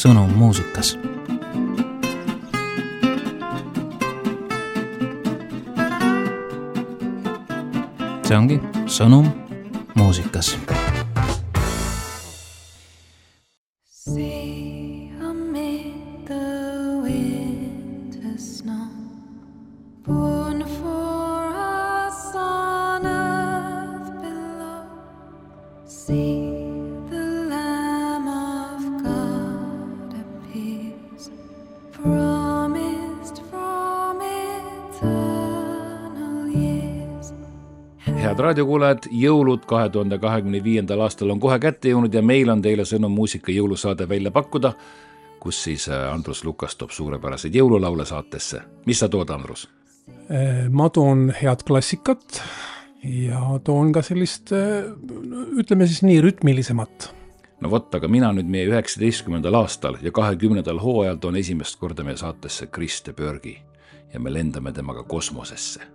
sõnum muusikas. See ongi sõnum muusikas. Head raadiokuulajad, jõulud 2025. aastal on kohe kätte jõudnud ja meil on teile sõnum muusika jõulusaade välja pakkuda, kus siis Andrus Lukas toob suurepäraseid jõululaule saatesse. Mis sa tood, Andrus? Ma toon head klassikat ja toon ka sellist, ütleme siis nii, rütmilisemat. No vot, aga mina nüüd meie 19. aastal ja 20. hooajal toon esimest korda meie saatesse Kriste Björgi ja me lendame temaga kosmosesse.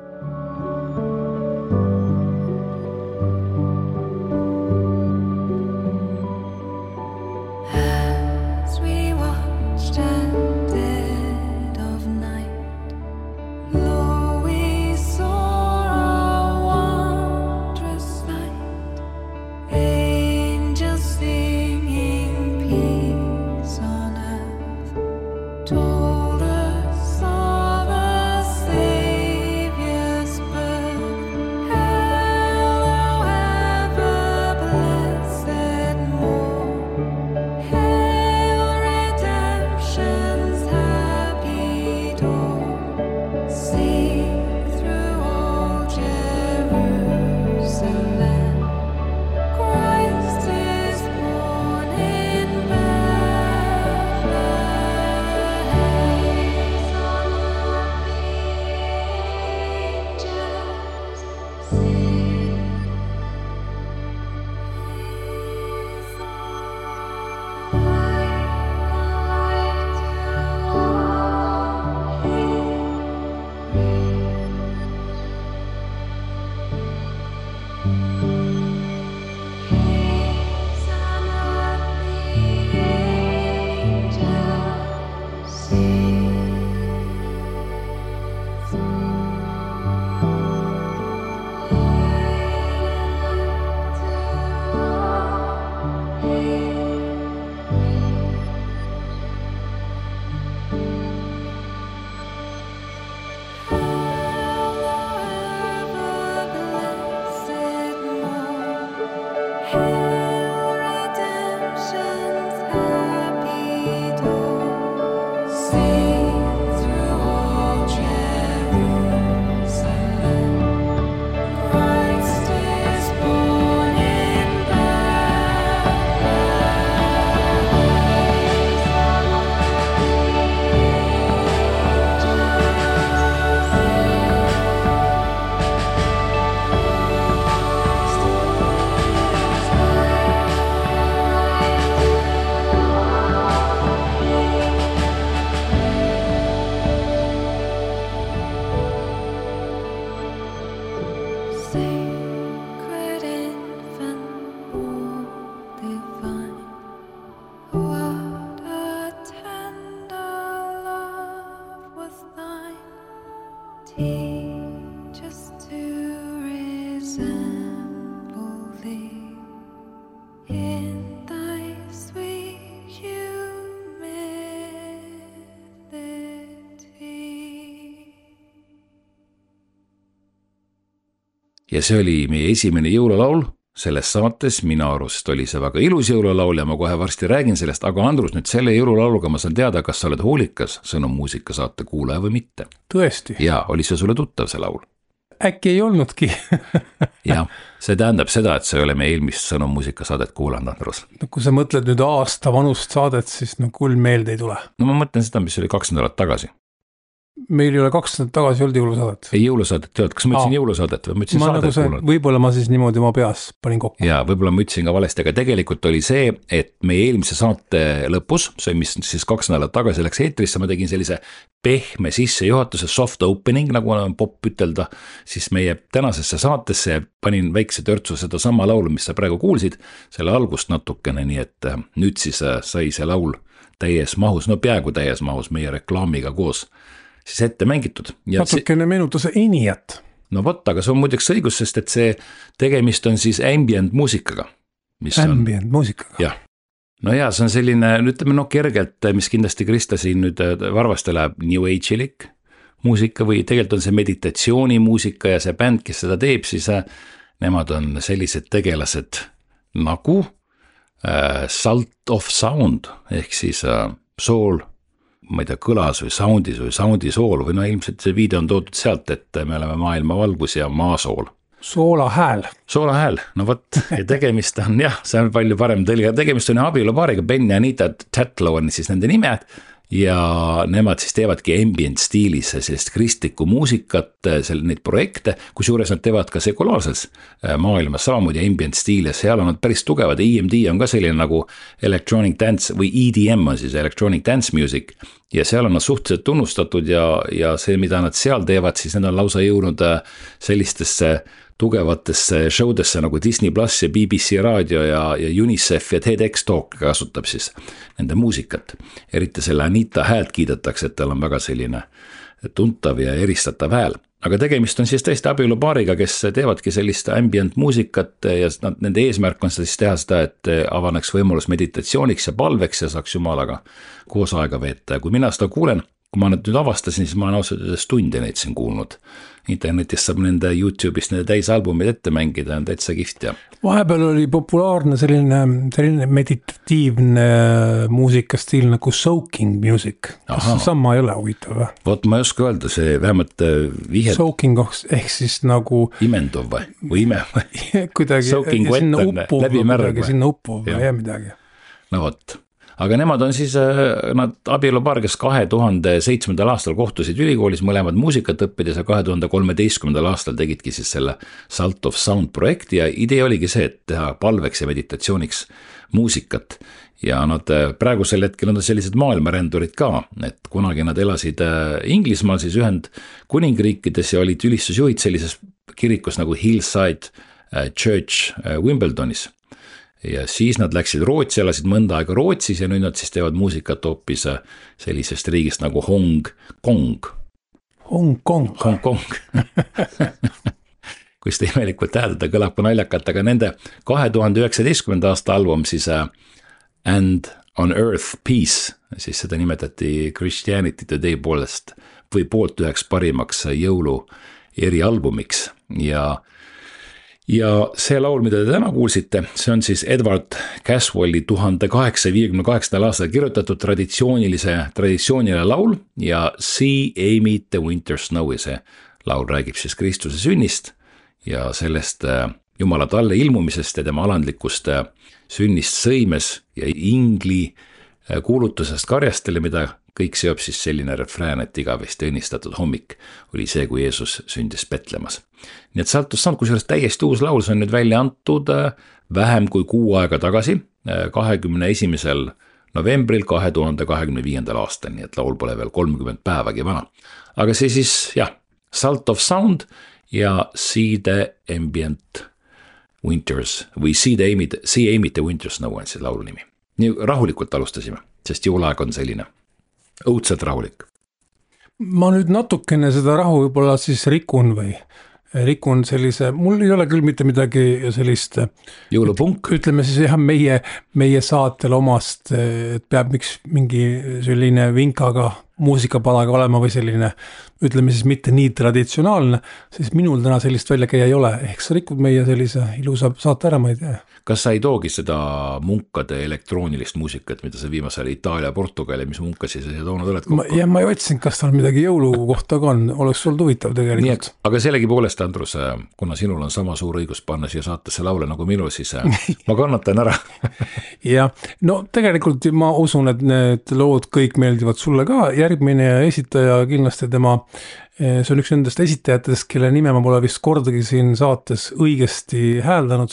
Ja see oli meie esimene jõululaul. Selles saates minu arust oli see väga ilus jõululaul ja ma kohe varsti räägin sellest, aga Andrus, nüüd selle jõululauluga ma saan teada, kas sa oled hoolikas sõnum muusika saate kuulaja või mitte. Tõesti? Ja, oli see sulle tuttav see laul? Äkki ei olnudki. Ja, see tähendab seda, et sa ei ole meie eelmist sõnum muusika saadet kuulanud, Andrus. No, kui sa mõtled nüüd aasta vanust saadet, siis küll meelde ei tule. No ma mõtlen seda, mis oli 2 nädalat tagasi. Meil ei ole 2 nädalat tagasi olnud jõulusaadet. Ei jõulusaadet ei olnud, kas ma ütlesin jõulusaadet või ma ütlesin saadet kuulanud? Võib-olla ma siis niimoodi oma peas panin kokku. Ja võib-olla ma ütlesin ka valesti, aga tegelikult oli see, et meie eelmise saate lõpus, see mis siis 2 nädalat tagasi läks eetrisse, ma tegin sellise pehme sissejuhatuse, soft opening, nagu on pop ütelda, siis meie tänasesse saatesse panin väikse törtsu seda sama laulu, mis sa praegu kuulsid, selle algust natukene, nii et nüüd siis sai see laul täies mahus, no peaaegu täies mahus meie reklaamiga koos siis ette mängitud. Natukene meenutas Eniat. No vot, aga see on muideks õigus, sest et see tegemist on siis ambient muusikaga. Ambient muusikaga? Jah. No jaa, see on selline, ütleme kergelt, mis kindlasti Krista siin nüüd varvaste läheb New Age-ilik muusika või tegelikult on see meditatsioonimuusika ja see bänd, kes seda teeb, siis nemad on sellised tegelased nagu Salt of Sound ehk siis soul, ma ei tea, kõlas või soundi sool või no ilmselt see viide on toodud sealt, et me oleme maailma valgus ja maasool. Soolahääl, no vot, ja tegemist on jah, see on palju parem tõlge, tegemist on abielupaariga, Ben ja Anita Tatlow on siis nende nimed ja nemad siis teevadki ambient stiilis sellist kristlikku muusikat, neid projekte, kusjuures nad teevad ka sekulaarses maailmas samamoodi ambient stiili ja seal on nad päris tugevad, EMD on ka selline nagu electronic dance või EDM on siis electronic dance music ja seal on nad suhteliselt tunnustatud ja see, mida nad seal teevad, siis need on lausa jõudnud sellistesse tugevatesse showdesse nagu Disney Plus ja BBC raadio ja UNICEF ja TEDx Talk kasutab siis nende muusikat. Eriti selle Anita häält kiidetakse, et tal on väga selline tuntav ja eristatav hääl. Aga tegemist on siis tõesti abielupaariga, kes teevadki sellist ambient muusikat ja nende eesmärk on siis teha seda, et avaneks võimalus meditatsiooniks ja palveks ja saaks Jumalaga koos aega veeta. Ja kui mina seda kuulen, kui ma nüüd avastasin, siis ma olen ausalt öeldes tunde neid siin kuulnud. Internetist saab nende YouTube'ist nende täisalbumid ette mängida, on täitsa kihvt ja. Vahepeal oli populaarne selline meditatiivne muusikastiil nagu soaking music. Kas sama ei ole huvitav või? Vot ma ei oska öelda, see vähemalt vihjed. Soaking ehk siis nagu imenduv või ime või? Kuidagi sinna uppuv või midagi. No vot. Aga nemad on siis nad abielupaar, kes 2007. aastal kohtusid ülikoolis, mõlemad muusikat õppides ja 2013. aastal tegidki siis selle Salt of Sound projekti ja idee oligi see, et teha palveks ja meditatsiooniks muusikat. Ja nad praegusel hetkel on sellised maailmarändurid ka, et kunagi nad elasid Inglismaal siis Ühendkuningriikides ja olid ülistusjuhid sellises kirikus nagu Hillside Church Wimbledonis. Ja siis nad läksid Rootsi, elasid mõnda aega Rootsis ja nüüd nad siis teevad muusikat hoopis sellisest riigist nagu Hong Kong. Kui seda imelikult täheldada, kõlab ka naljakalt, aga nende 2019. aasta album siis And on Earth Peace, siis seda nimetati Christianity Today poolest või poolt üheks parimaks jõulu erialbumiks ja see laul, mida te täna kuulsite, see on siis Edward Caswelli 1858. aastal kirjutatud traditsiooniline laul ja See Amy the Winter Snow, see laul räägib siis Kristuse sünnist ja sellest Jumala talle ilmumisest ja tema alandlikust sünnist sõimes ja ingli kuulutusest karjastele, mida kõik seob siis selline refrään, et igavesti õnnistatud hommik oli see, kui Jeesus sündis Betlemas. Nii et Salt of Sound, kusjuures täiesti uus laul, see on nüüd välja antud vähem kui 6 aega tagasi, 21. novembril 2025. aastal, nii et laul pole veel 30 päevagi vana. Aga see siis, jah, Salt of Sound ja See the Ambient Winters või See Amy the Winter Snow on see laulu nimi. Nii rahulikult alustasime, sest jõulaeg on selline õudselt rahulik. Ma nüüd natukene seda rahu võib-olla siis rikun sellise, mul ei ole küll mitte midagi sellist jõulupunk. Ütleme siis jah, meie saatel omast, et peab mingi selline vinkaga muusikapalaga olema või selline, ütleme siis mitte nii traditsionaalne, siis minul täna sellist välja käia ei ole, ehk sa rikud meie sellise ilusa saate ära, ma ei tea. Kas sa ei toogi seda munkade elektroonilist muusikat, mida sa viimasel Itaalia, Portugali, mis munkasi sa toonud oled kokku? Ma ei otsinud, kas tal midagi jõulu kohta ka on, oleks sul huvitav tegelikult. Aga sellegi poolest, Andrus, kuna sinul on sama suur õigus panna siia saatesse laule nagu minul, siis ma kannatan ära. Ja, no tegelikult ma usun, et need lood kõik meeldivad sulle ka, järgmine esitaja kindlasti see on üks nendest esitajatest, kelle nime ma pole vist kordagi siin saates õigesti hääldanud.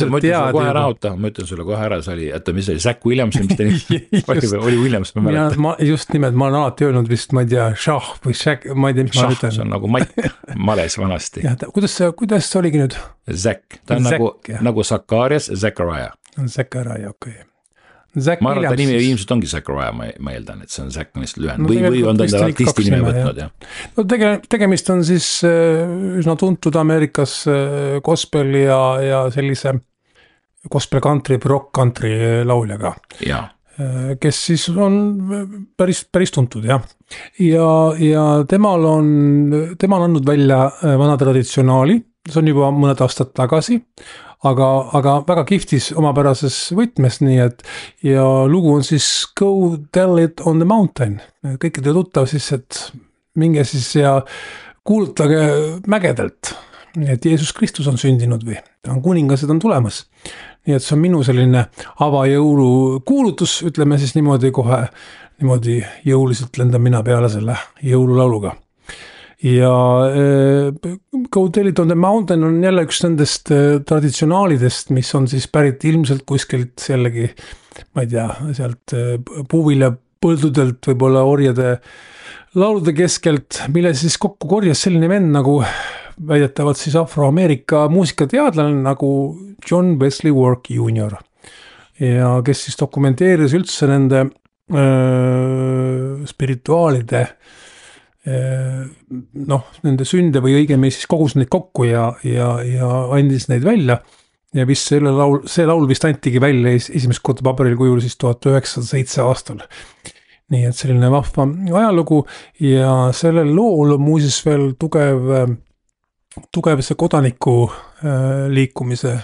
Ma ütlen sulle kohe ära, see oli, mis oli, Zach Williams, mis ta oli Williams, ma mäletan. Just nimelt, ma olen alati öelnud vist, ma ei tea, Shah või Shaq, ma ei tea, mis ma ütlen. See on nagu Matt Males vanasti. Kuidas see oligi nüüd? Zach, ta on nagu Zacharias, Zachariah. Zachariah, okei. Zack ma arvan, et ta nimi Williams. ilmselt ongi Zachariah, ma eeldan, et see on Zack lihtsalt lühend või on ta enda artisti nime võtnud, jah. No tegemist on siis üsna tuntud Ameerikas gospel ja sellise gospel country, rock country lauljaga. Jaa. Kes siis on päris tuntud, jah. Ja temal on andnud välja vana traditsionaali, see on juba mõned aastad tagasi, aga väga kihvtis omapärases võtmes, nii et ja lugu on siis Go Tell It on the Mountain. Kõikidele tuttav siis, et minge siis ja kuulutage mägedelt, et Jeesus Kristus on sündinud või ta on kuningased on tulemas. Nii et see on minu selline avajõulu kuulutus, ütleme siis niimoodi kohe, niimoodi jõuliselt lendan mina peale selle jõululauluga. Ja Go Tell It on the Mountain on jälle üks nendest traditsionaalidest, mis on siis pärit ilmselt kuskilt jällegi, ma ei tea, sealt puuvilja põldudelt, võib-olla orjade laulude keskelt, mille siis kokku korjas selline vend nagu väidetavalt siis Afroameerika muusikateadlane nagu John Wesley Work Jr. Ja kes siis dokumenteeris üldse nende spirituaalide nende sünde või õigemini siis kogus neid kokku ja andis neid välja ja vist see laul vist antigi välja esimest korda paberil kujul siis 1907 aastal. Nii et selline vahva ajalugu ja sellel lool on muusis veel tugev see kodaniku liikumise,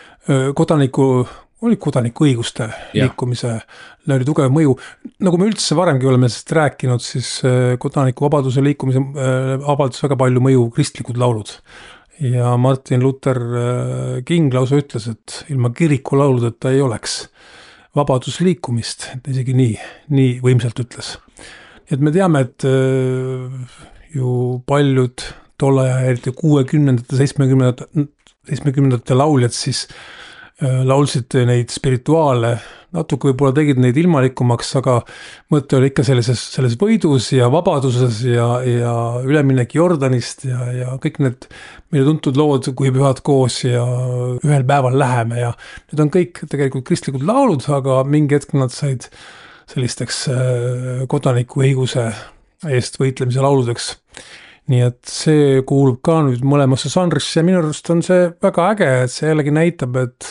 kodanikuõiguste liikumise oli tugev mõju. Nagu me üldse varemgi oleme sellest rääkinud, siis kodanikuvabaduse liikumise avaldas väga palju mõju kristlikud laulud. Ja Martin Luther King lausa ütles, et ilma kiriku lauludeta ei oleks vabadusliikumist, et isegi nii võimsalt ütles. Et me teame, et ju paljud tolle aja, eriti 60-ndate, 70-ndate lauljad siis laulsid neid spirituaale, natuke võib-olla tegid neid ilmalikumaks, aga mõte oli ikka selles võidus ja vabaduses ja üleminek Jordanist ja kõik need meile tuntud lood, kui pühad koos ja ühel päeval läheme ja need on kõik tegelikult kristlikud laulud, aga mingi hetk nad said sellisteks kodanikuõiguse eest võitlemise lauludeks. Nii et see kuulub ka nüüd mõlemasse žanrisse ja minu arust on see väga äge, et see jällegi näitab, et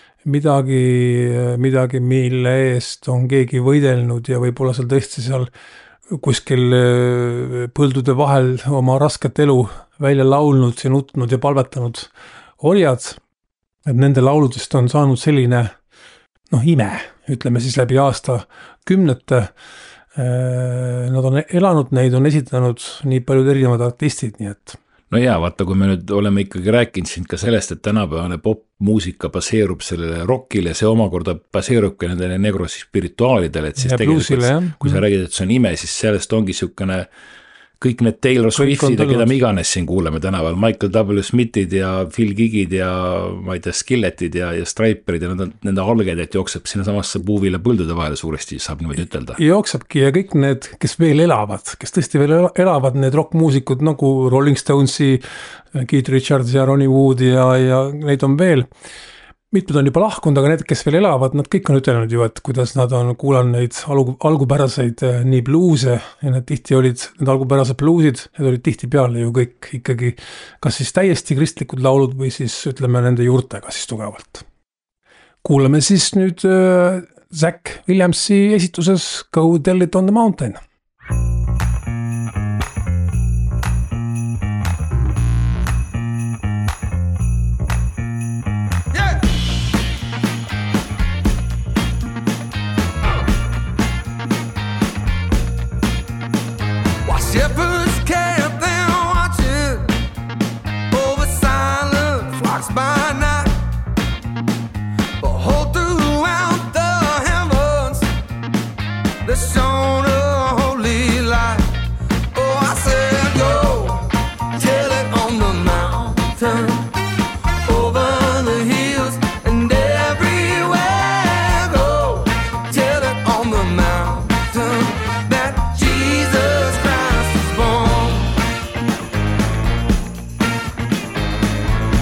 midagi, mille eest on keegi võidelnud ja võib-olla seal tõesti seal kuskil põldude vahel oma rasket elu välja laulnud ja nutnud ja palvetanud orjad, et nende lauludest on saanud selline ime, ütleme siis läbi aasta kümnete. Nad on elanud, neid on esitanud nii paljud erinevad artistid, nii et. No jaa, vaata, kui me nüüd oleme ikkagi rääkinud siin ka sellest, et tänapäevane popmuusika baseerub sellele rockile, see omakorda baseerubki nendele negrospirituaalidele, et siis ja tegelikult, kui sa räägid, et see on ime, siis sellest ongi niisugune kõik need Taylor Swiftid ja keda me iganes siin kuuleme tänaval, Michael W. Smithid ja Phil Giggid ja ma ei tea, Skilletid ja Striperid ja nende algedelt jookseb sinna samasse puuvile põldude vahele suuresti, saab niimoodi ütelda. Jooksebki ja kõik need, kes veel elavad, kes tõesti veel elavad, need rockmuusikud nagu Rolling Stonesi, Keith Richards ja Ronnie Wood ja neid on veel. Mitmed on juba lahkunud, aga need, kes veel elavad, nad kõik on ütelnud ju, et kuidas nad on kuulanud neid algupäraseid nii bluuse ja need tihti olid, need algupärased bluusid, need olid tihti peale ju kõik ikkagi kas siis täiesti kristlikud laulud või siis ütleme nende juurtega siis tugevalt. Kuulame siis nüüd Zack Williamsi esituses Go Tell It on the Mountain. Shepherds camp there watching over silent flocks by night. Behold, throughout the heavens there shone a holy light. Oh, I said, go tell it on the mountain, over the hills and everywhere. Go tell it on the mountain that Jesus Christ is born.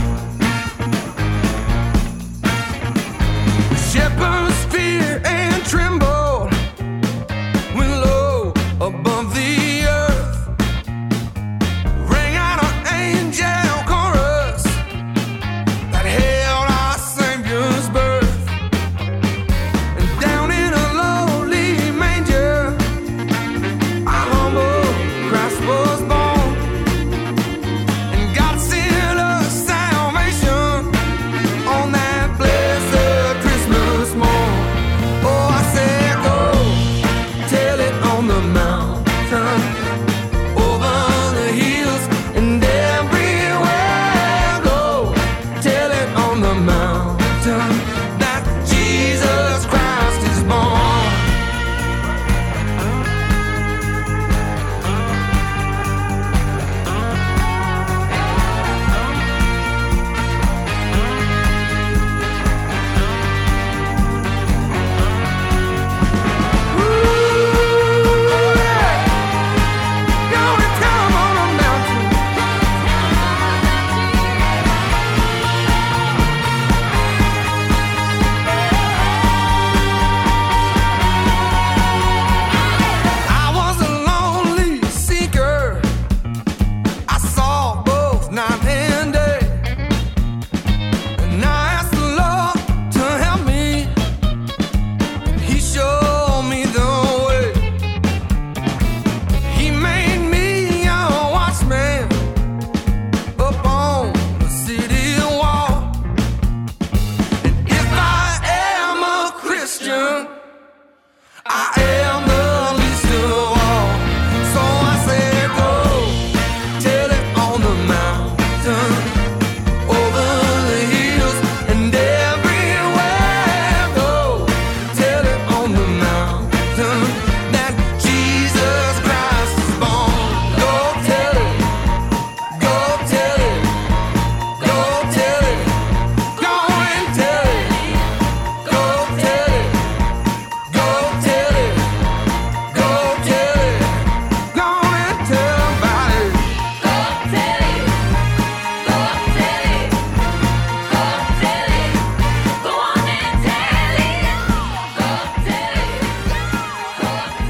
Shepherds fear and trembled when low above the earth rang out an angel chorus that hailed our Savior's birth. And down in a lowly manger, our humble Christ was born. And God sent us salvation on that blessed Christmas morn. Oh, I said, go tell it on the mountain, over the hills and everywhere. Go tell it on the mountain that Jesus Christ is born. I was a lonely seeker. I saw both night and day, and I asked the Lord to help me. He showed me the way. He made me a watchman up on the city wall. And if I am a Christian, I am the least of all. So I said, go tell it on the mountain, over the hills and everywhere. Go tell it on the mountain that Jesus Christ is born. Go tell it, go tell it, go tell it, go and tell it, go tell it, go tell it, go tell it, go and tell about it. Go tell it, go tell it, go tell it, go on and tell it, go tell it, go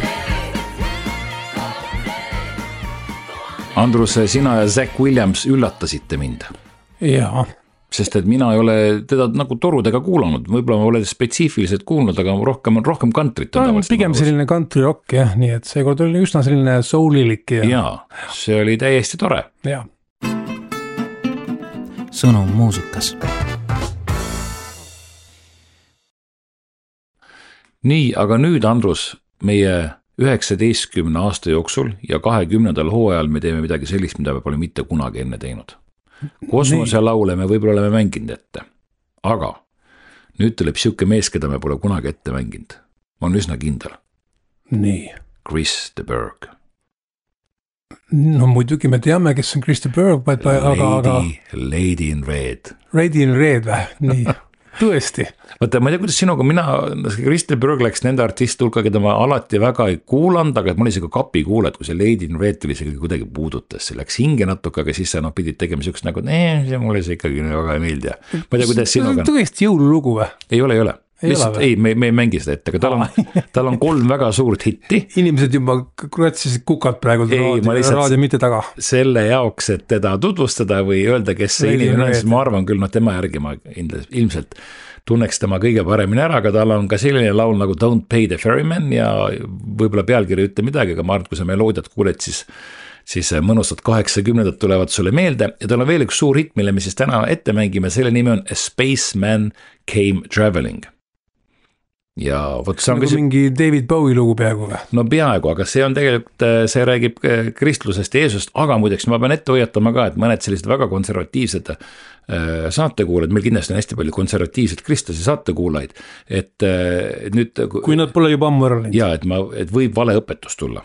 tell it. Andrus, sina ja Zach Williams üllatasite mind, jaa, sest et mina ei ole teda nagu torudega kuulanud, võib-olla ma olen spetsiifiliselt kuulnud, aga rohkem kantrit. ta on pigem selline country rock jah, nii et seekord oli üsna selline soulilik jaa, see oli täiesti tore. ja. sõnum muusikas. Nii, aga nüüd, Andrus, meie 19 aasta jooksul ja 20. hooajal me teeme midagi sellist, mida me pole mitte kunagi enne teinud. Kosmoselaule me võib-olla oleme mänginud ette, aga nüüd tuleb siuke mees, keda me pole kunagi ette mänginud. Ma olen üsna kindel. nii. Chris de Burgh. no muidugi me teame, kes on Chris de Burgh, aga Lady in Red. Lady in Red või, nii, tõesti. Vaata, ma ei tea, kuidas sinuga, Chris de Burgh läks nende artiste hulka, keda ma alati väga ei kuulanud, aga ma olin isegi kapi kuulad, kui see Lady in Red tuli isegi kuidagi puudutas, see läks hinge natuke, aga siis sa pidid tegema siukest nagu, see mulle see ikkagi väga ei meeldi. Ma ei tea, kuidas sinuga. Tõesti jõululugu või? Ei ole. Lihtsalt, ei, me ei mängi seda ette, aga tal on 3 väga suurt hitti. Inimesed juba kratsisid kukad praegu raadio mitte taga. Selle jaoks, et teda tutvustada või öelda, kes see inimene on, siis ma arvan küll, tema järgi ma ilmselt tunneks tema kõige paremini ära, aga tal on ka selline laul nagu Don't Pay the Ferryman ja võib-olla pealkiri ütle midagi, aga ma arvan, kui sa meloodiat kuuled, siis mõnusad 80-ndad tulevad sulle meelde ja tal on veel üks suur hitt, mille me siis täna ette mängime, selle nimi on A Spaceman Came Traveling. Ja vot see on nagu mingi David Bowie lugu peaaegu või? No peaaegu, aga see on tegelikult, see räägib kristlusest Jeesust, aga muideks ma pean ette hoiatama ka, et mõned sellised väga konservatiivsed saatekuulajad, meil kindlasti on hästi palju konservatiivseid kristlasi saatekuulajaid, et nüüd kui nad pole juba ammu ära läinud. Jaa, et võib valeõpetus tulla.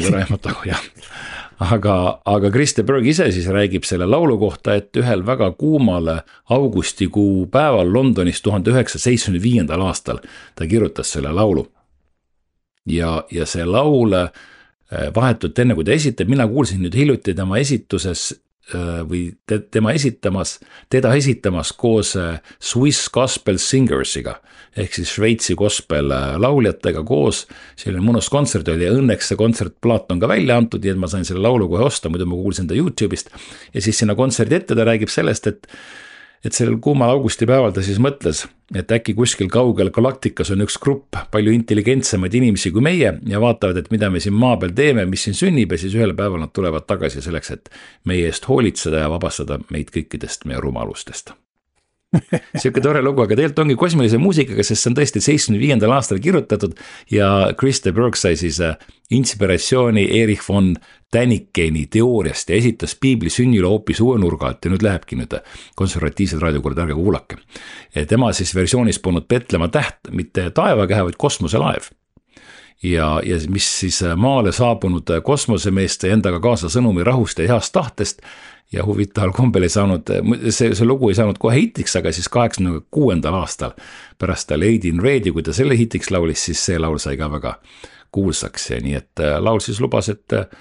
Aga Chris de Burgh ise siis räägib selle laulu kohta, et ühel väga kuumal augustikuu päeval Londonis 1975. aastal ta kirjutas selle laulu. Ja see laul vahetult enne, kui ta esitab, mina kuulsin nüüd hiljuti tema esituses või teda esitamas koos Swiss Gospel Singersiga ehk siis Šveitsi gospel lauljatega koos. Selline mõnus kontsert oli ja õnneks see kontsertplaat on ka välja antud, nii et ma sain selle laulu kohe osta, muidu ma kuulsin ta YouTube'ist. Ja siis sinna kontserdi ette ta räägib sellest, et sellel kuumal augustipäeval ta siis mõtles, et äkki kuskil kaugel galaktikas on üks grupp palju intelligentsemaid inimesi kui meie ja vaatavad, et mida me siin maa peal teeme, mis siin sünnib ja siis ühel päeval nad tulevad tagasi selleks, et meie eest hoolitseda ja vabastada meid kõikidest meie rumalustest. Siuke tore lugu, aga tegelikult ongi kosmilise muusikaga, sest see on tõesti 75. aastal kirjutatud ja Chris de Burgh sai siis inspiratsiooni Erich von Dänikeni teooriast ja esitas piibli sünnile hoopis uue nurga, et nüüd lähebki nüüd konservatiivsed raadiokuulajad, ärge kuulake. Tema siis versioonis polnud Petlemma täht mitte taevakehe, vaid kosmoselaev. Ja mis siis maale saabunud kosmosemeeste endaga kaasa sõnumi rahust ja heast tahtest ja huvitaval kombel ei saanud, see lugu ei saanud kohe hitiks, aga siis 86. aastal pärast Lady in Redi, kui ta selle hitiks laulis, siis see laul sai ka väga kuulsaks ja nii, et laul siis lubas,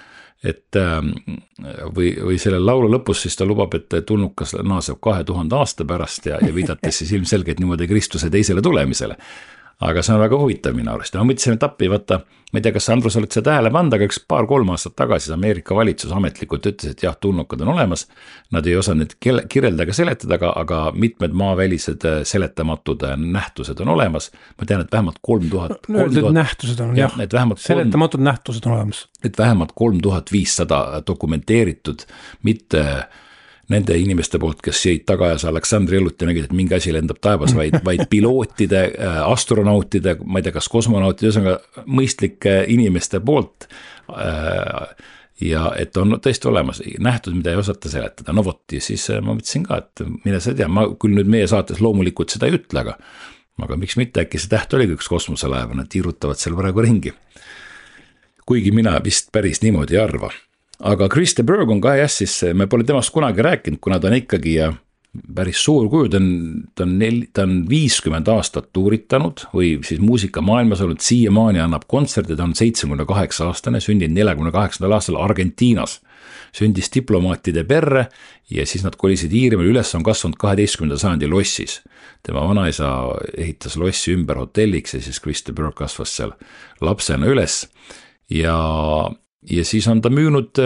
või selle laulu lõpus siis ta lubab, et tulnukas naaseb 2000 aasta pärast ja viidates siis ilmselgelt niimoodi Kristuse teisele tulemisele. Aga see on väga huvitav minu arust. Ma mõtlesin, et appi võtta, ma ei tea, kas Andrus oled see tähele pannud, aga üks 2-3 aastat tagasi Ameerika valitsus ametlikult ütles, et jah, tulnukad on olemas. Nad ei osanud kirjelda ega seletada, aga mitmed maavälised seletamatud nähtused on olemas. Ma tean, et vähemalt 3000 nähtused on, jah. Seletamatud nähtused on olemas. Et vähemalt 3500 dokumenteeritud, mitte nende inimeste poolt, kes jäid tagajas Aleksandri õlut ja nägid, et mingi asi lendab taevas, vaid pilootide, astronautide, ma ei tea, kas kosmonautide, ühesõnaga mõistlike inimeste poolt. Ja et on tõesti olemas nähtud, mida ei osata seletada. No vot, ja siis ma mõtlesin ka, et mine sa tea, ma küll nüüd meie saates loomulikult seda ei ütle, aga miks mitte, äkki see täht oligi üks kosmoselaev, nad tiirutavad seal praegu ringi. Kuigi mina vist päris niimoodi ei arva. Aga Chris de Burgh on ka jah, siis me pole temast kunagi rääkinud, kuna ta on ikkagi päris suur kuju, ta on 50 aastat tuuritanud või siis muusikamaailmas olnud, siiamaani annab kontserti, ta on 78 aastane, sündinud 48. aastal Argentiinas. Sündis diplomaatide perre ja siis nad kolisid Iirimaal, üles on kasvanud 12. sajandi lossis. Tema vanaisa ehitas lossi ümber hotelliks ja siis Chris de Burgh kasvas seal lapsena üles ja siis on ta müünud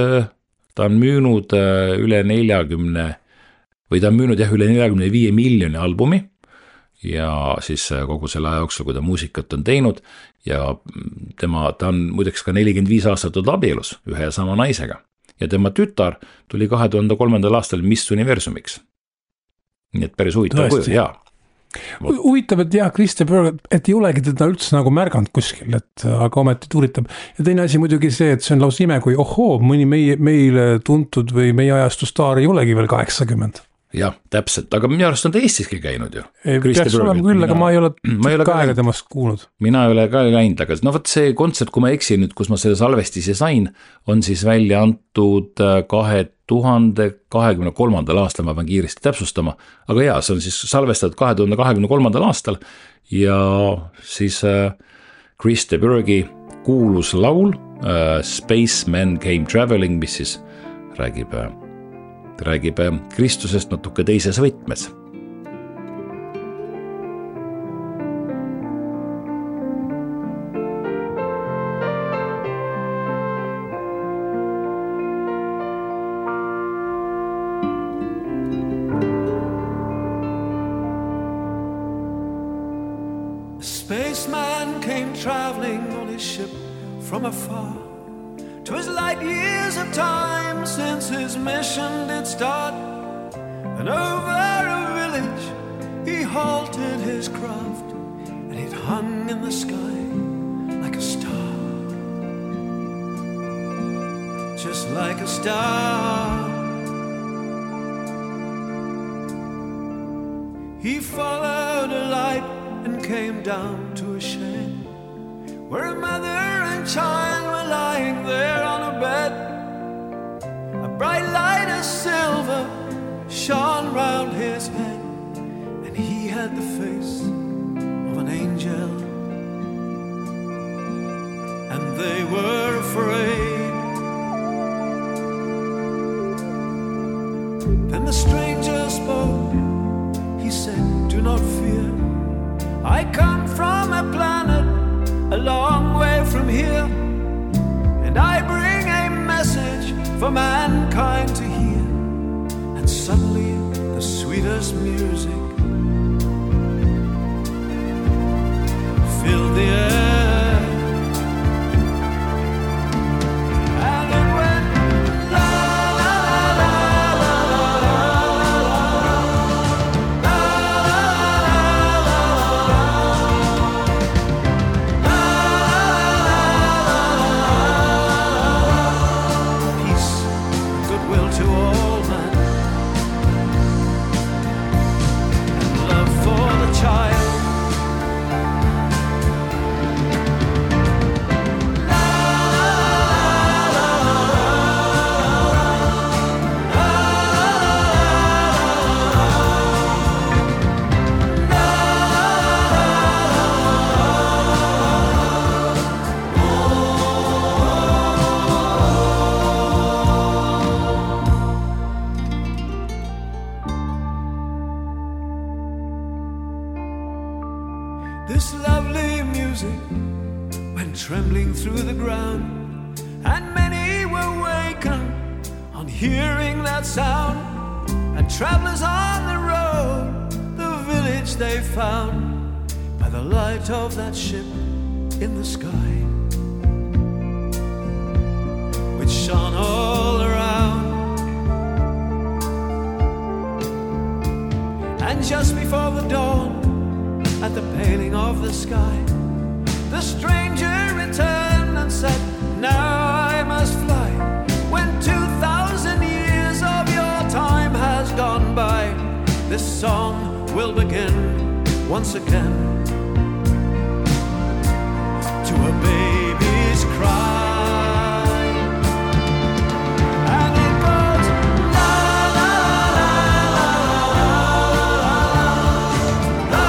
üle 40 või ta on müünud jah üle 45 miljoni albumi ja siis kogu selle aja jooksul, kui ta muusikat on teinud ja ta on muideks ka 45 aastat olnud abielus ühe ja sama naisega ja tema tütar tuli 2003. aastal Miss Universumiks. Nii et päris huvitav kuju, jaa. Huvitav, et jah, Chris de Burgh, et ei olegi teda üldse nagu märganud kuskil, aga ometi tuuritab. Ja teine asi muidugi see, et see on laus ime, kui mõni meile tuntud või meie ajastu staar ei olegi veel 80. Jah, täpselt, aga minu arust on ta Eestiski käinud ju. Peaks olema küll, aga ma ei ole aega temast kuulnud. Mina ei ole ka läinud, aga no võt see kontsert, kui ma eksin nüüd, kus ma selle salvestisi sain, on siis välja antud 2023. aastal, ma pean kiiresti täpsustama, aga jaa, see on siis salvestatud 2023. aastal ja siis Chris de Burghi kuulus laul Spaceman Came Traveling, mis siis räägib Kristusest natuke teises võtmes. A spaceman came traveling on his ship from afar. 'Twas light years of time since his mission did start, and over a village he halted his craft, and it hung in the sky like a star, just like a star. He followed a light and came down to a shed where a mother and child were lying there on a bed. A bright light of silver shone round his head, and he had the face of an angel, and they were afraid. the stranger spoke. He said, do not fear. I come from a planet a long way from here, and I bring a message for mankind to hear. And suddenly the sweetest music filled the air, and it went la la la la la la la. Peace and goodwill to all men, and love for the child. This lovely music went trembling through the ground, and many were wakened on hearing that sound. And travelers on the road, the village they found by the light of that ship in the sky, which shone all around. And just before the dawn, at the paling of the sky, the stranger returned and said, now I must fly. When 2,000 years of your time has gone by, this song will begin once again to a baby's cry. And it goes la la la la la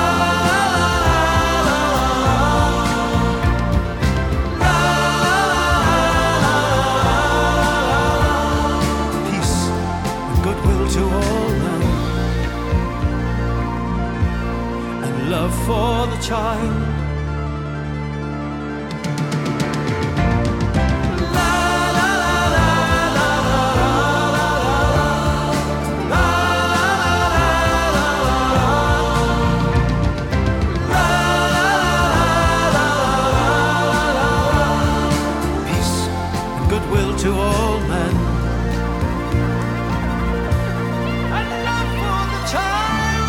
la. Peace and goodwill to all men, and love for the child. Peace and goodwill to all men, and love for the child.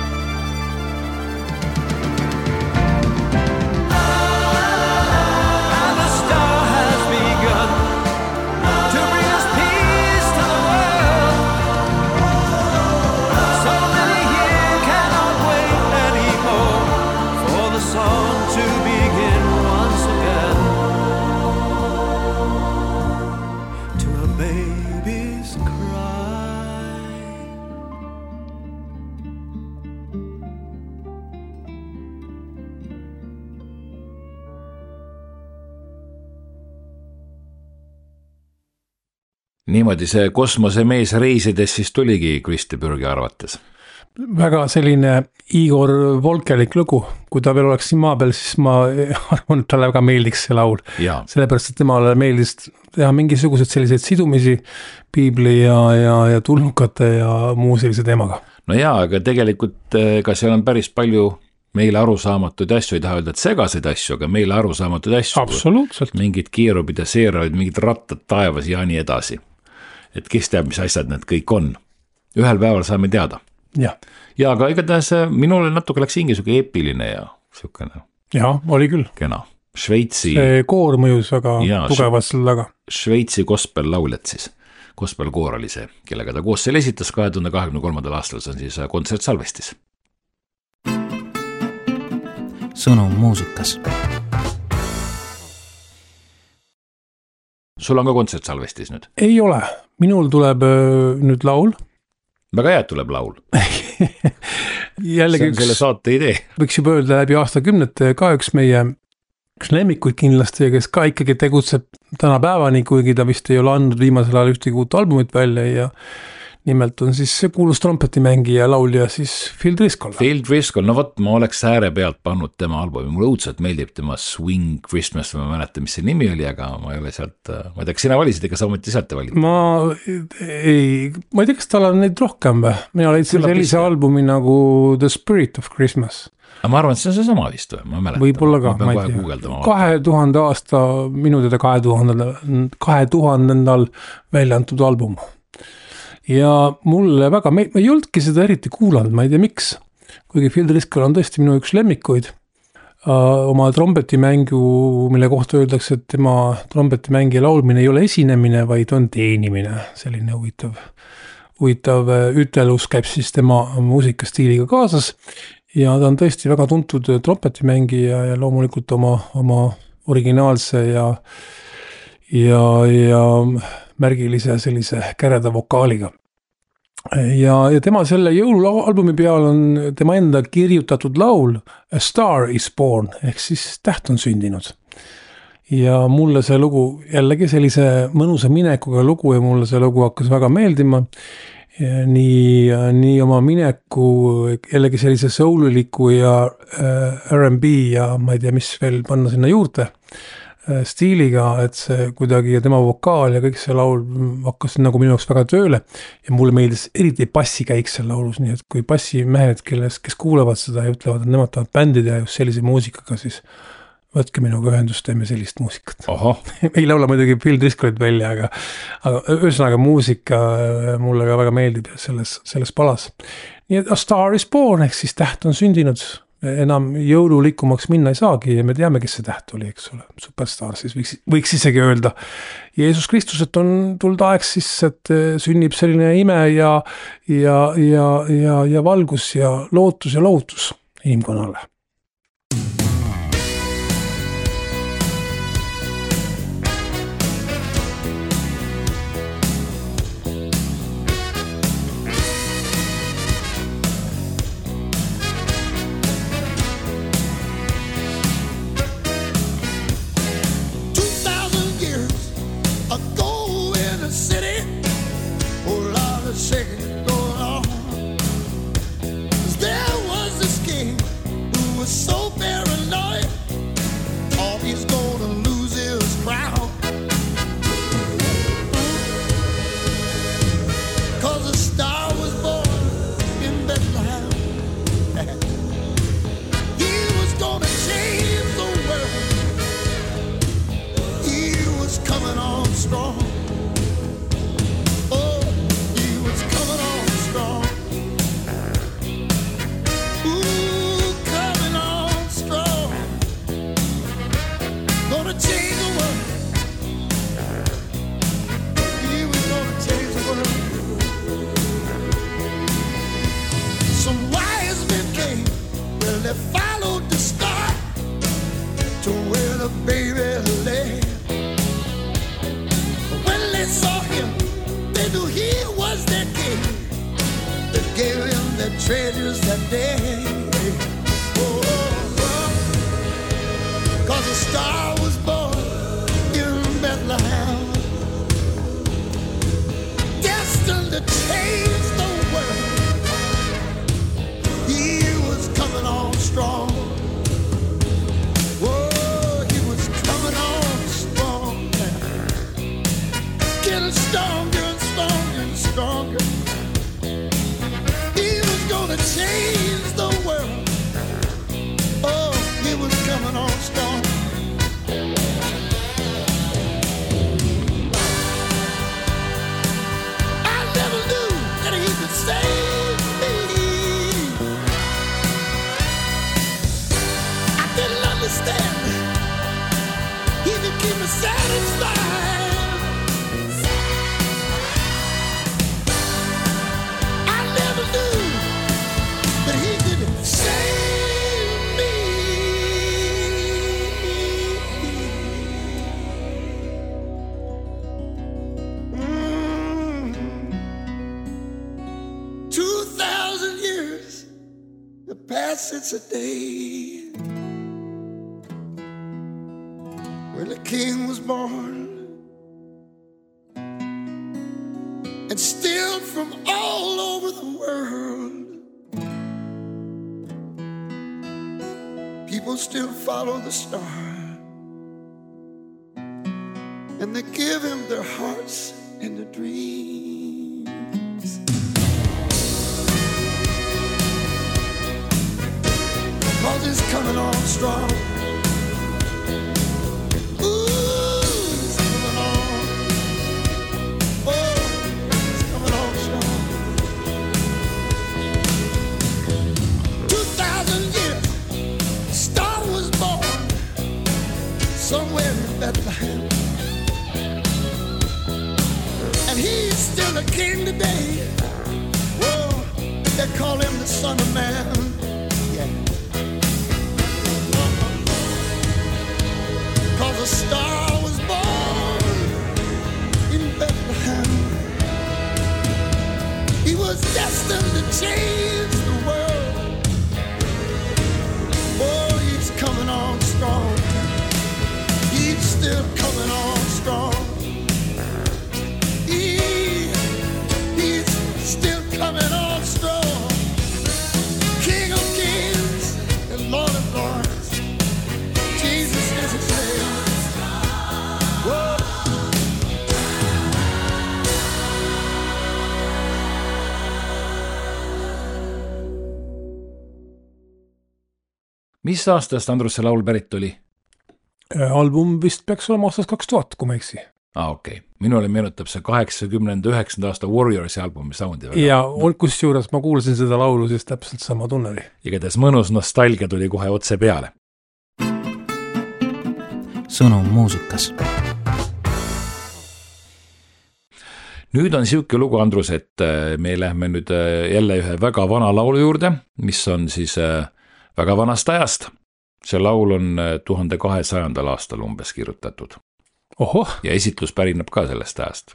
And the star has begun to bring us peace to the world. So many here cannot wait anymore for the song to begin once again to a baby's cry. niimoodi see kosmosemees reisides siis tuligi Kristi Pürgi arvates. väga selline Igor Volkelik lugu, kui ta veel oleks siin maa peal, siis ma arvan, et talle väga meeldiks see laul. Jaa. Sellepärast, et temale meeldis teha mingisuguseid selliseid sidumisi piibli ja tulnukate ja muu sellise teemaga. no jaa, aga tegelikult ka seal on päris palju meile arusaamatuid asju, ei taha öelda, et segaseid asju, aga meile arusaamatuid asju. Absoluutselt. Mingid keerubid ja seeravad, mingid rattad taevas ja nii edasi. Et kes teab, mis asjad need kõik on. Ühel päeval saame teada. Jah. Ja aga igatahes minule natuke läks hingisuke eepiline ja siukene Jah, oli küll. kena. Šveitsi, See koor mõjus väga Jaa, tugevalt selle taga. Šveitsi gospel-lauljad siis. Gospel-koor oli see, kellega ta koos selle esitas 2023. aastal, see on siis kontsert Salvestis. sõnum muusikas. Sul on ka kontsert Salvestis nüüd? Ei ole, minul tuleb nüüd laul. Väga hea, tuleb laul. Jällegi see on selle saate idee. Võiks juba öelda läbi aastakümnete ka üks meie lemmikuid kindlasti, kes ka ikkagi tegutseb täna päevani, kuigi ta vist ei ole andnud viimasel ajal ühtegi uut albumit välja ja nimelt on siis see kuulus trompetimängija laulja siis Phil Driscoll. Phil Driscoll, no vot, ma oleks ääre pealt pannud tema albumi, mulle õudselt meeldib tema Swing Christmas, ma mäletan, mis see nimi oli, aga ma ei ole sealt, ma ei tea, kas sina valisid, ega sa ometi sealt valid? Ma ei tea, kas tal on neid rohkem või? Mina leidsin sellise albumi nagu The Spirit of Christmas. Aga ma arvan, et see on see sama vist või? Ma mäletan. Võib-olla ka, ma ei tea. 2000 aasta, minu teada 2000 välja antud album. Ja mulle väga, ma ei oldki seda eriti kuulanud, ma ei tea miks. Kuigi Phil Driscoll on tõesti minu üks lemmikuid. Oma trompetimängu, mille kohta öeldakse, et tema trompetimängija laulmine ei ole esinemine, vaid on teenimine. Selline huvitav ütelus käib siis tema muusikastiiliga kaasas. Ja ta on tõesti väga tuntud trompetimängija ja loomulikult oma originaalse ja märgilise sellise käreda vokaaliga. Ja tema selle jõulualbumi peal on tema enda kirjutatud laul A Star is Born ehk siis täht on sündinud. Ja mulle see lugu jällegi sellise mõnusa minekuga lugu ja mulle see lugu hakkas väga meeldima. Nii oma mineku jällegi sellise soululiku ja R&B ja ma ei tea, mis veel panna sinna juurde stiiliga, et see kuidagi ja tema vokaal ja kõik see laul hakkas nagu minu jaoks väga tööle ja mulle meeldis eriti bassikäik seal laulus, nii et kui bassimehed, kes kuulevad seda ja ütlevad, et nemad tahavad bändi teha just sellise muusikaga, siis võtke minuga ühendust, teeme sellist muusikat. Ei laula muidugi Phil Driscollit välja, aga ühesõnaga muusika mulle ka väga meeldib selles palas. Nii et A Star is Born ehk siis täht on sündinud, enam jõululikumaks minna ei saagi ja me teame, kes see täht oli, eks ole, superstar siis võiks isegi öelda. Jeesus Kristus, et on tulnud aeg siis, et sünnib selline ime ja valgus ja lootus ja lohutus inimkonnale. It's a day when the king was born, and still from all people still follow the star, and they give him their hearts and their dreams. 'Cause he's coming on strong. Ooh, he's coming on. Oh, he's coming on strong. 2,000 years, a star was born somewhere in Bethlehem. And he's still the king today. Whoa, they call him the Son of Man. Yeah. 'Cause a star was born in Bethlehem. He was destined to change the world. Oh, he's coming on strong. He's still coming on strong. He's still coming on strong. King of kings and Lord of lords. Jesus is his name. Whoa. mis aastast, Andrus, see laul pärit oli? Album vist peaks olema aastast 2000, kui ma ei eksi. Okei. Minule meenutab see 89. aasta Warriorsi albumi soundi väga. Ja kusjuures ma kuulasin seda laulu, siis täpselt sama tunne oli. Igatahes mõnus nostalgia tuli kohe otse peale. Sõnum muusikas. Nüüd on siuke lugu, Andrus, et me lähme nüüd jälle ühe väga vana laulu juurde, mis on siis väga vanast ajast. See laul on 1200. aastal umbes kirjutatud. Ohoh. Ja esitlus pärineb ka sellest ajast.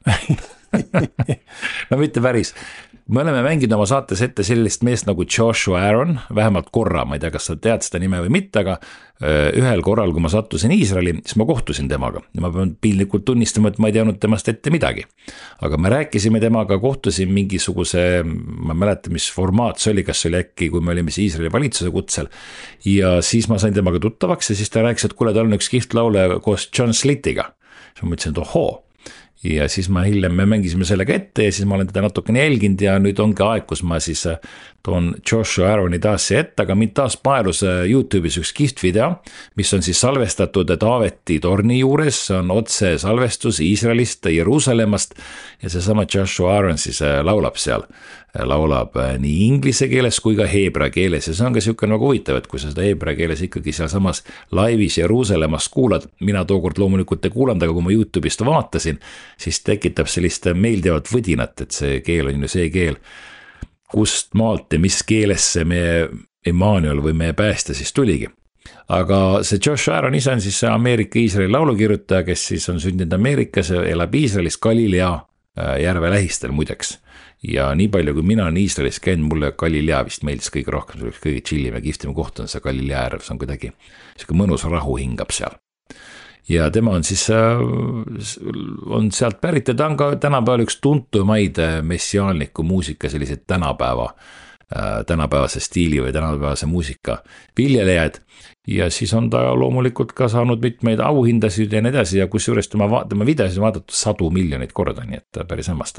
No mitte päris. Me oleme mänginud oma saates ette sellist meest nagu Joshua Aaron, vähemalt korra, ma ei tea, kas sa tead seda nime või mitte, aga ühel korral, kui ma sattusin Iisraeli, siis ma kohtusin temaga ja ma pean piinlikult tunnistama, et ma ei teadnud temast ette midagi. Aga me rääkisime temaga, kohtusin mingisuguse, ma mäletan, mis formaat see oli, kas see oli äkki, kui me olime Iisraeli valitsuse kutsel, ja siis ma sain temaga tuttavaks ja siis ta rääkis, et kuule, tal on üks kihvt laule koos John Slittiga. Siis ma mõtlesin, et ohoo. Ja siis me mängisime sellega ette ja siis ma olen teda natukene jälginud ja nüüd ongi aeg, kus ma siis toon Joshua Aaroni taas siia ette, aga mind taas paelus YouTube'is üks kihvt video, mis on siis salvestatud Taaveti torni juures, see on otse salvestus Iisraelist, Jeruusalemmast ja seesama Joshua Aaron siis laulab seal. Laulab nii inglise keeles kui ka heebra keeles ja see on ka siuke nagu huvitav, et kui sa seda heebra keeles ikkagi seal samas laivis Jeruusalemmas kuulad, mina tookord loomulikult ei kuulanud, aga kui ma YouTube'ist vaatasin, siis tekitab sellist meeldivat võdinat, et see keel on ju see keel, kust maalt ja mis keelesse meie Emmanuel või meie päästja siis tuligi. Aga see Joshua Aaron ise on siis Ameerika-Iisraeli laulukirjutaja, kes siis on sündinud Ameerikas ja elab Iisraelis Galilea järve lähistel muideks. Ja nii palju, kui mina on Iisraelis käinud, mulle Galilea vist meeldis kõige rohkem, see oleks kõige chillim ja kihvtim koht on see Galilea järv, see on kuidagi mõnus rahu hingab seal. Ja tema on siis, on sealt pärit ja ta on ka tänapäeval üks tuntumaid messiaanliku muusika, sellised tänapäevase stiili või tänapäevase muusika viljelejaid. Ja siis on ta loomulikult ka saanud mitmeid auhindasid ja nii edasi ja kusjuures tema videosid vaadatud 100 miljonit korda, nii et päris hämmastav.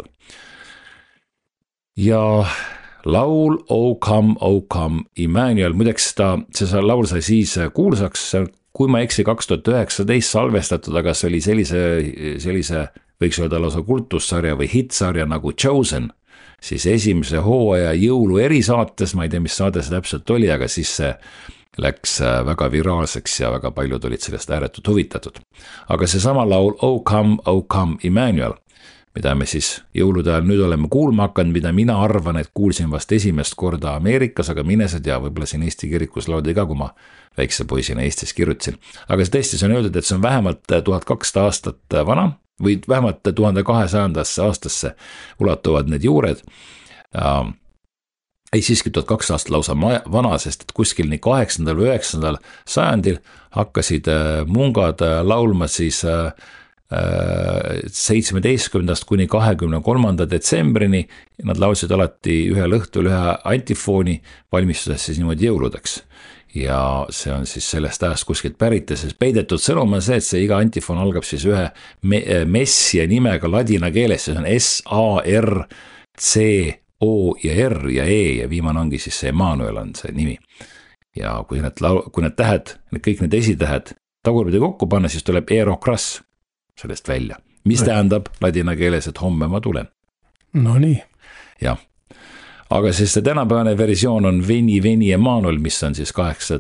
Ja laul O Come, Emmanuel, muideks see laul sai siis kuulsaks, kui ma eksi 2019 salvestatud, aga see oli sellise võiks öelda lausa kultussarja või hitsarja nagu Chosen, siis esimese hooaja jõulu erisaates, ma ei tea, mis saade see täpselt oli, aga siis see läks väga viraalseks ja väga paljud olid sellest ääretult huvitatud. Aga see sama laul O Come, Emmanuel, mida me siis jõulude ajal nüüd oleme kuulma hakanud, mida mina arvan, et kuulsin vast esimest korda Ameerikas, aga mine sa tea, võib-olla siin Eesti kirikus laudi ka, kui ma väikse poisina Eestis kirjutasin. Aga see tõesti see on öeldud, et see on vähemalt 1200 aastat vana või vähemalt 1200 aastasse ulatuvad need juured. Ei siiski 1200 aastat lausa vana, sest et kuskil nii 8. või 9. sajandil hakkasid mungad laulma siis 17. kuni 23. detsembrini. Nad laulsid alati ühel õhtul ühe antifooni, valmistudes siis niimoodi jõuludeks. ja see on siis sellest ajast kuskilt pärit ja siis peidetud sõnum on see, et see iga antifoon algab siis ühe messia nimega ladina keeles, see on S-A-R-C-O ja R ja E ja viimane ongi siis see Emmanuel on see nimi. Ja kui need tähed, kõik need esitähed tagurpidi kokku panna, siis tuleb Erokras sellest välja, mis tähendab ladina keeles, et homme ma tulen. No nii. Jah. Aga siis see tänapäevane versioon on Veni Emmanuel, mis on siis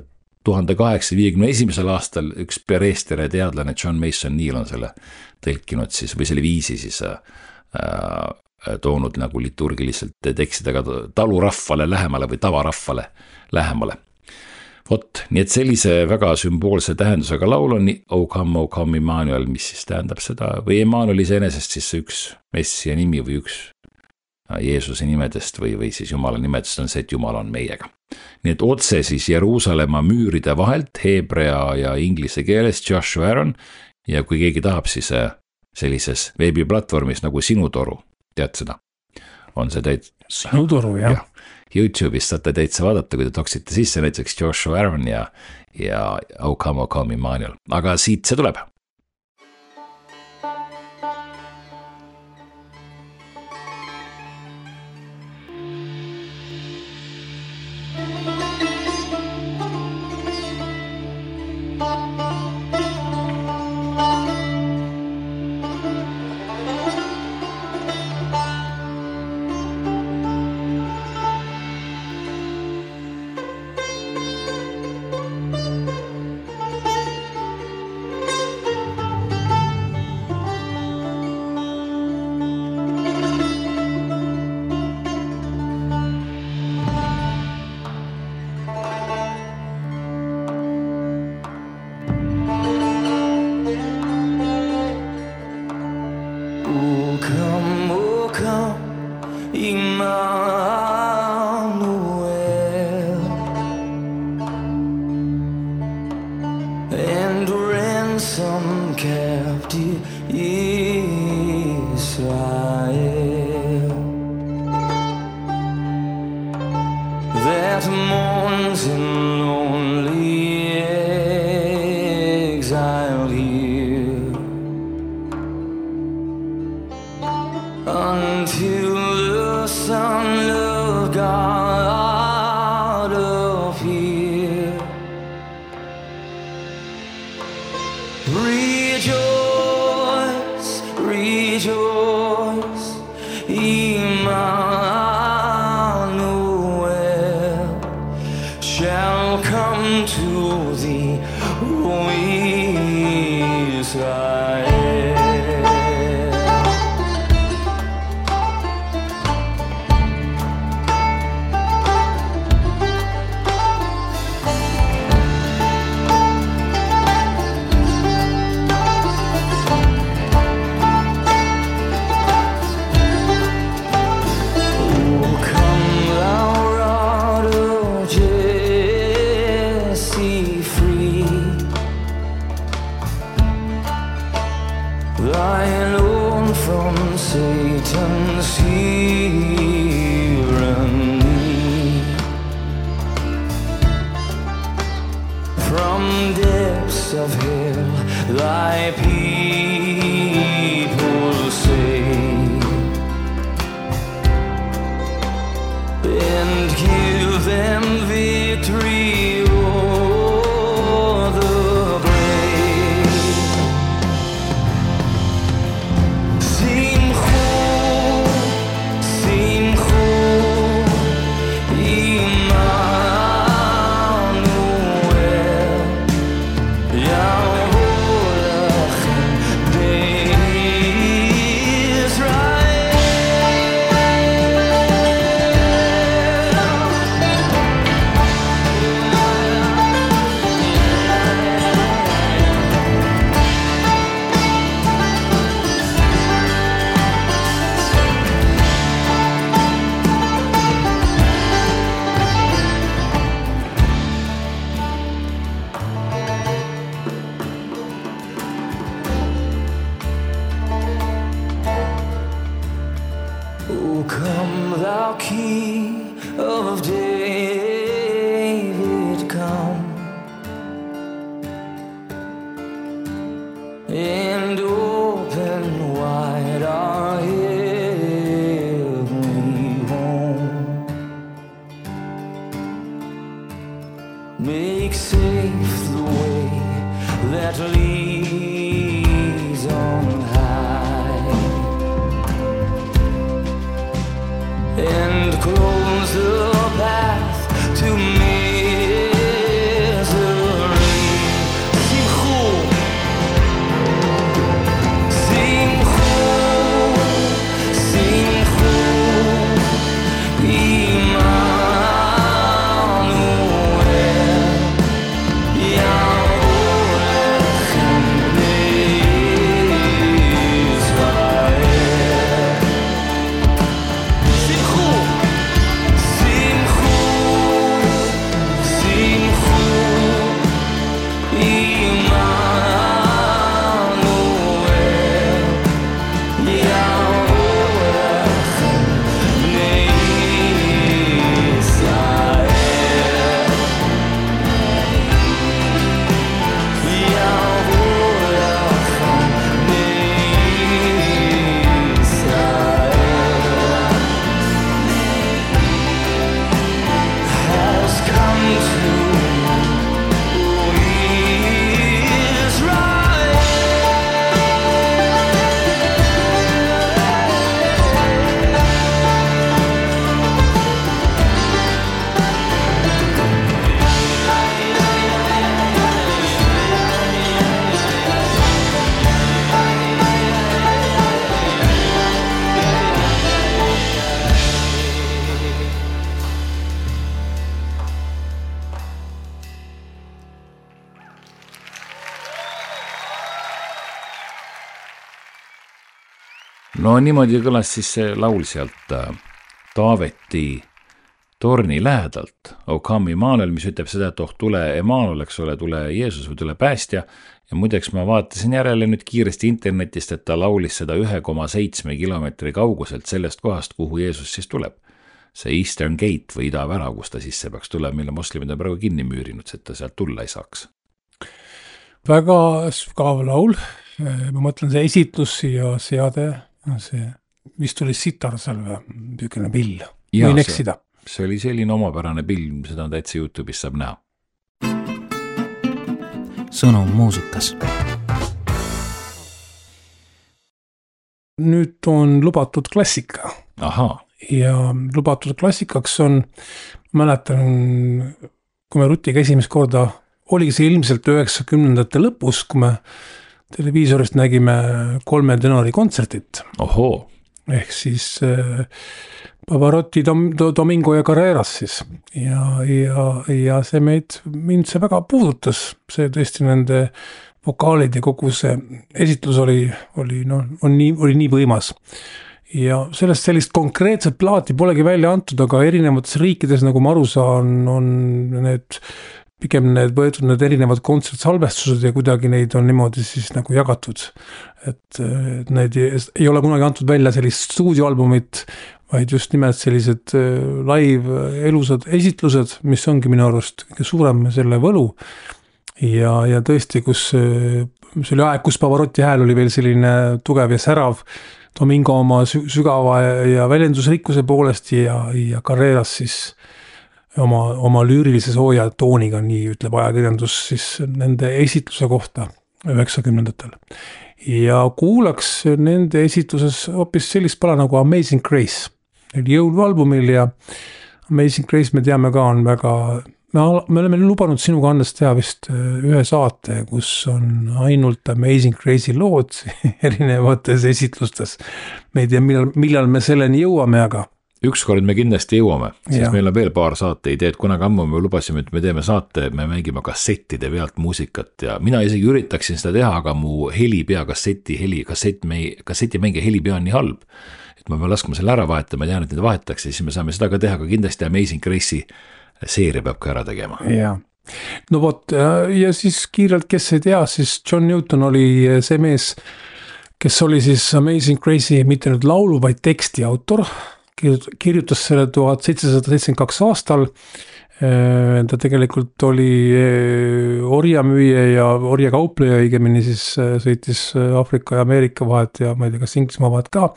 1851. aastal üks Perestere teadlane John Mason Neal on selle tõlkinud siis või selle viisi siis toonud nagu liturgiliselt tekstidega talurahvale lähemale või tavarahvale lähemale. Vot, nii et sellise väga sümboolse tähendusega laul on O come Emmanuel, mis siis tähendab seda või Emmanuel iseenesest siis üks messia nimi või üks Jeesuse nimedest või siis Jumala nimedest on see, et Jumal on meiega. Nii et otse siis Jeruusalemma müüride vahelt heebrea ja inglise keeles Joshua Aaron ja kui keegi tahab siis sellises veebiplatvormis nagu Sinutoru, tead seda, on see Sinutoru, jah. YouTube'is saate täitsa vaadata, kui te toksite sisse näiteks Joshua Aaron ja O come Emmanuel, aga siit see tuleb. Come thou King of David, come. close the path to misery. Simchu, no niimoodi kõlas siis see laul sealt Taaveti torni lähedalt, O come Emmanuel, mis ütleb seda, et tule Emmanuel, eks ole, tule Jeesus või tule päästja. Ja muideks ma vaatasin järele nüüd kiiresti internetist, et ta laulis seda 1,7 kilomeetri kauguselt sellest kohast, kuhu Jeesus siis tuleb. See Eastern Gate või idavärav, kus ta sisse peaks tulema, mille moslemid on praegu kinni müürinud, et ta sealt tulla ei saaks. Väga sügav laul, ma mõtlen see esitlus ja seade, see vist oli sitar seal või tükene pill, võin eksida. See oli selline omapärane pilm, seda on täitsa YouTube'is saab näha. Sõnum muusikas. Nüüd on lubatud klassika. Ahaa. Ja lubatud klassikaks on, mäletan, kui me Rutiga esimest korda, oligi see ilmselt 90ndate lõpus, kui me televiisorist nägime 3 tenori kontserdit. Ohoo. Ehk siis Pavarotti, Domingo ja Carreras siis. Ja see mind see väga puudutas. See tõesti nende vokaalid ja kogu see esitlus oli nii võimas. Ja sellest sellist konkreetset plaati polegi välja antud, aga erinevates riikides, nagu ma aru saan, on pigem võetud need erinevad kontsertsalvestused ja kuidagi neid on niimoodi siis nagu jagatud. Et need ei ole kunagi antud välja sellist stuudioalbumit, vaid just nimelt sellised live elusad esitlused, mis ongi minu arust kõige suurem selle võlu. Ja tõesti, kus see oli aeg, kus Pavarotti hääl oli veel selline tugev ja särav, Domingo oma sügava ja väljendusrikkuse poolest ja Carreras siis oma lüürilise sooja tooniga, nii ütleb ajakirjandus siis nende esitluse kohta 90ndatel. Ja kuulaks nende esitluses hoopis sellist pala nagu Amazing Grace. Jõulualbumil ja Amazing Grace me teame ka on väga, me oleme lubanud sinuga Andes teha vist ühe saate, kus on ainult Amazing Grace'i lood erinevates esitlustes. Me ei tea, millal me selleni jõuame, aga ükskord me kindlasti jõuame, siis meil on veel paar saate ideed, kunagi ammu me lubasime, et me teeme saate, me mängime kassettide pealt muusikat ja mina isegi üritaksin seda teha, aga mu helipea kassetimängija helipea on nii halb, et ma pean laskma selle ära vahetama, ma tean, et need vahetakse, siis me saame seda ka teha, aga kindlasti Amazing Grace'i seeria peab ka ära tegema. Ja. No vot, ja siis kiirelt, kes ei tea, siis John Newton oli see mees, kes oli siis Amazing Grace'i mitte nüüd laulu, vaid teksti autor, kirjutas selle 1772 aastal. Ta tegelikult oli orjamüüja ja orjakaupleja, õigemini siis sõitis Afrika ja Ameerika vahet ja ma ei tea, kas Inglismaa vahet ka.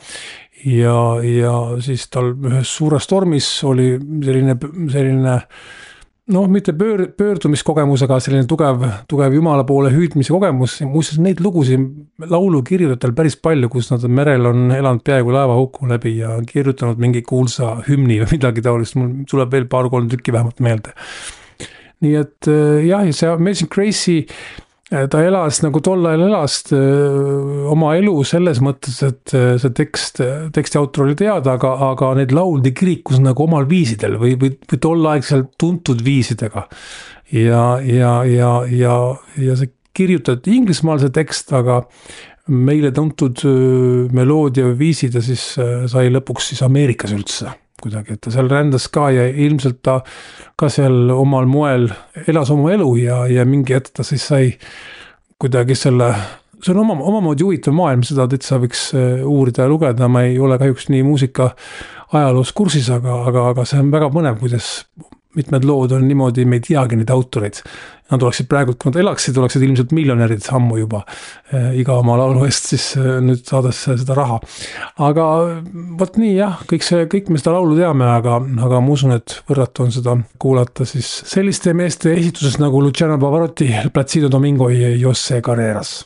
Ja siis tal ühes suures tormis oli selline noh, mitte pöördumiskogemus, aga selline tugev Jumala poole hüüdmise kogemus. Muuseas neid lugusid laulukirjutajatel päris palju, kus nad merel on elanud peaaegu laevahuku läbi ja kirjutanud mingi kuulsa hümni või midagi taolist. Mul tuleb veel 2-3 tükki vähemalt meelde. Nii et jah, ja see Amazing Gracie, ta elas nagu tol ajal elas oma elu selles mõttes, et see teksti autor oli teada, aga need lauldi kirikus nagu omal viisidel või tolleaegselt tuntud viisidega. Ja see kirjutati Inglismaal see tekst, aga meile tuntud meloodia või viisid ja siis sai lõpuks siis Ameerikas üldse kuidagi, et ta seal rändas ka ja ilmselt ta ka seal omal moel elas oma elu ja mingi hetk ta siis sai kuidagi see on omamoodi huvitav maailm, seda täitsa võiks uurida ja lugeda, ma ei ole kahjuks nii muusika ajaloos kursis, aga see on väga põnev, kuidas mitmed lood on niimoodi, me ei teagi neid autoreid. Nad oleksid praegu, kui nad oleksid ilmselt miljonärid ammu juba iga oma laulu eest siis nüüd saades seda raha. Aga võt nii jah, kõik me seda laulu teame, aga ma usun, et võrratu on seda kuulata siis selliste meeste esituses nagu Luciano Pavarotti, Placido Domingo ja José Carreras.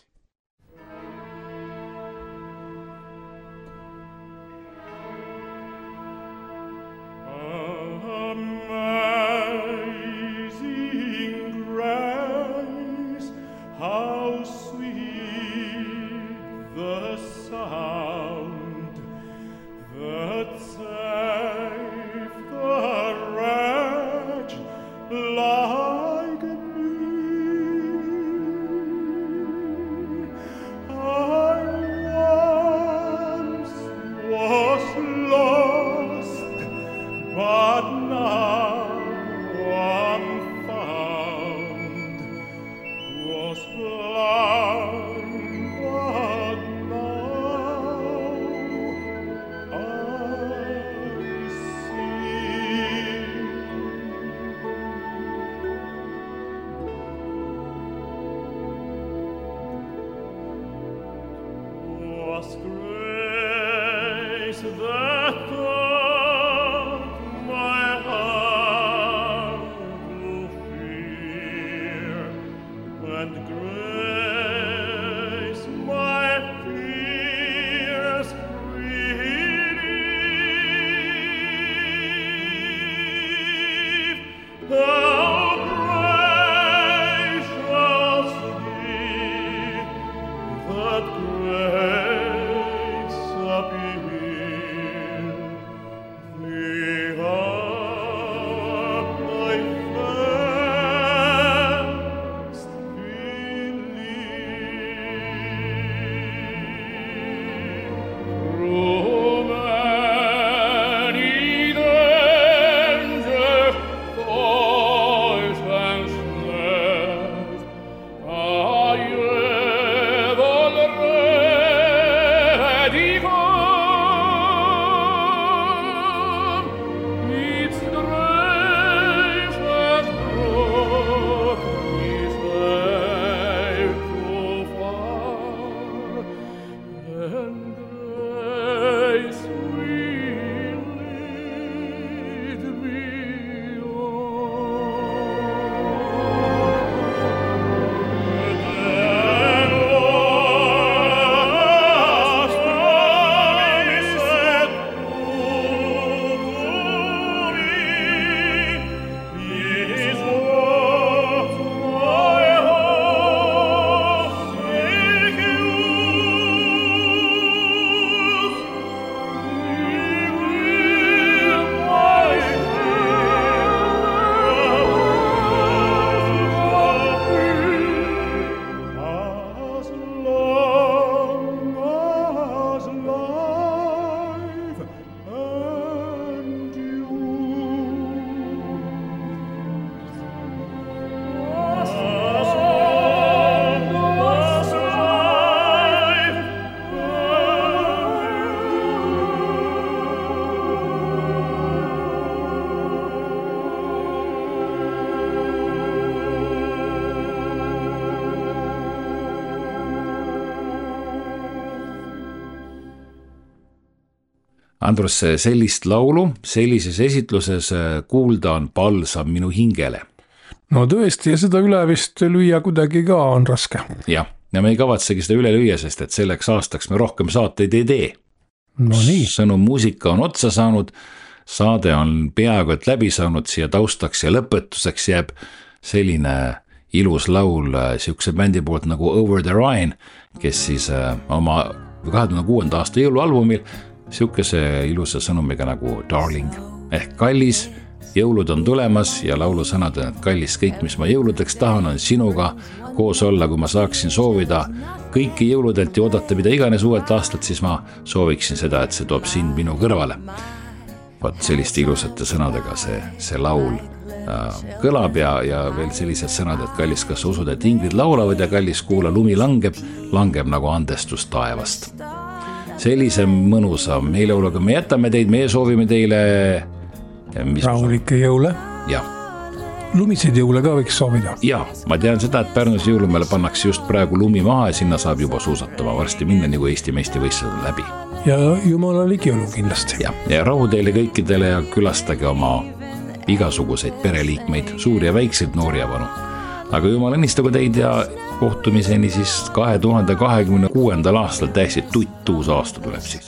Andrus, sellist laulu sellises esitluses kuulda on balsam minu hingele. no tõesti, ja seda üle vist lüüa kuidagi ka on raske. jah, ja me ei kavatsegi seda üle lüüa, sest et selleks aastaks me rohkem saateid ei tee. No nii. Sõnum muusika on otsa saanud, saade on peaaegu et läbi saanud, siia taustaks ja lõpetuseks jääb selline ilus laul siukse bändi poolt nagu Over the Rhine, kes siis oma 2006. aasta jõulualbumil siukese ilusa sõnumiga nagu Darling ehk kallis, jõulud on tulemas ja laulu sõnad on, et kallis, kõik, mis ma jõuludeks tahan, on sinuga koos olla, kui ma saaksin soovida kõiki jõuludelt ja oodata mida iganes uuelt aastat, siis ma sooviksin seda, et see toob sind minu kõrvale. Vaat selliste ilusate sõnadega see laul kõlab ja veel sellised sõnad, et kallis, kas sa usud, et inglid laulavad ja kallis, kuula, lumi langeb nagu andestus taevast. Sellise mõnusa meeleoluga me jätame teid, meie soovime teile rahulikke jõule. Jah. Lumiseid jõule ka võiks soovida. Ja, ma tean seda, et Pärnus jõulumeele pannakse just praegu lumi maha ja sinna saab juba suusatama varsti minna, nagu Eesti meistrivõistlused läbi. Ja jumalalik jõulu kindlasti. Ja rahu teile kõikidele ja külastage oma igasuguseid pereliikmeid, suuri ja väikseid, noori ja vanu. Aga jumal õnnistagu teid ja kohtumiseni siis 2026. aastal täiesti uus aasta tuleb siis.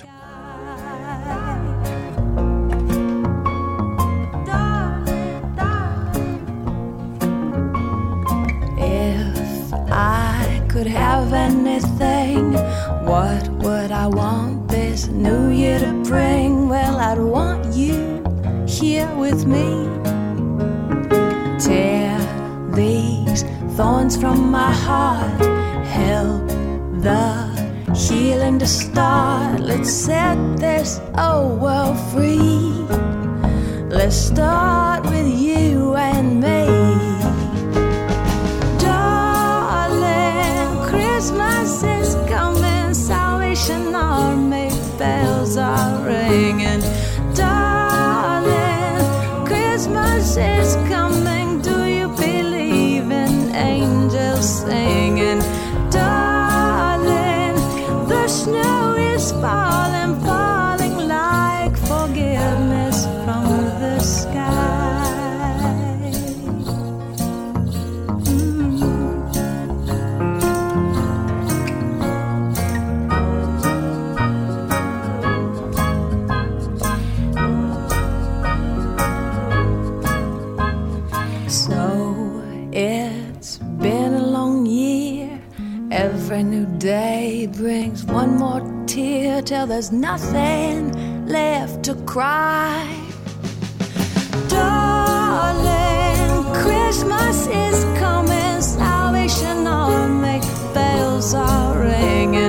Could have anything, what would I want this new year to bring? Well, I'd want you here with me. Tear these thorns from my heart, help the healing to start. Let's set this old world free. Let's start with you and me. Christmas is coming, Salvation Army bells are ringing. Darling, Christmas is coming, do you believe in angels singing? Darling, the snow is falling, falling like forgiveness from the sky. Every new day brings one more tear till there's nothing left to cry. Darling, Christmas is coming, Salvation Army bells are ringing.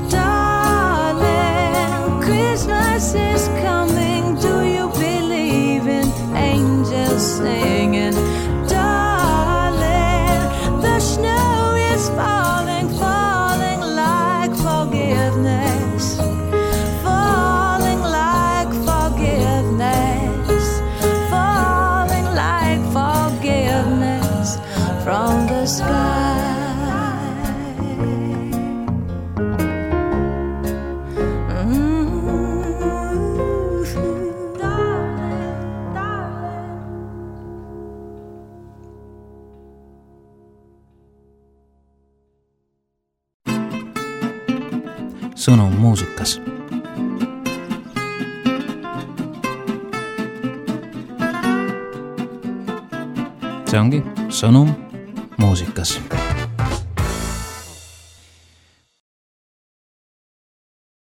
Darling, Christmas is coming, do you believe in angels singing? Darling, the snow is falling, falling like forgiveness, falling like forgiveness, falling like forgiveness from the sky. Sõnum muusikas. See ongi Sõnum muusikas.